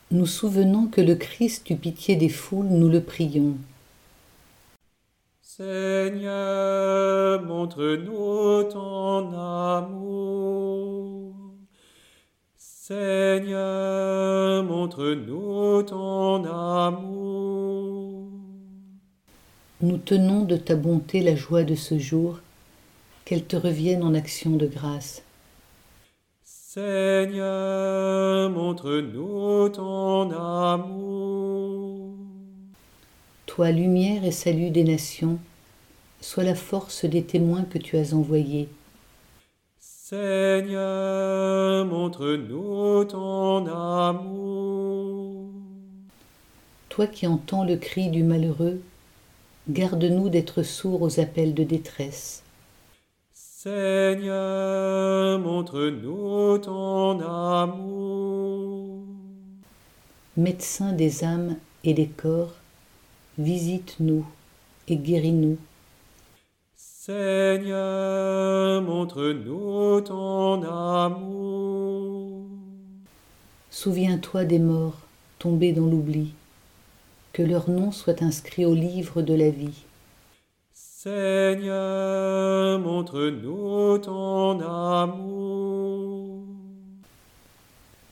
Nous souvenons que le Christ eut pitié des foules, nous le prions. Seigneur, montre-nous ton amour. Seigneur, montre-nous ton amour. Nous tenons de ta bonté la joie de ce jour, qu'elle te revienne en action de grâce. Seigneur, montre-nous ton amour. Toi, lumière et salut des nations, sois la force des témoins que tu as envoyés. Seigneur, montre-nous ton amour. Toi qui entends le cri du malheureux, garde-nous d'être sourds aux appels de détresse. Seigneur, montre-nous ton amour. Médecin des âmes et des corps, visite-nous et guéris-nous. Seigneur, montre-nous ton amour. Souviens-toi des morts tombés dans l'oubli, que leur nom soit inscrit au livre de la vie. Seigneur, montre-nous ton amour.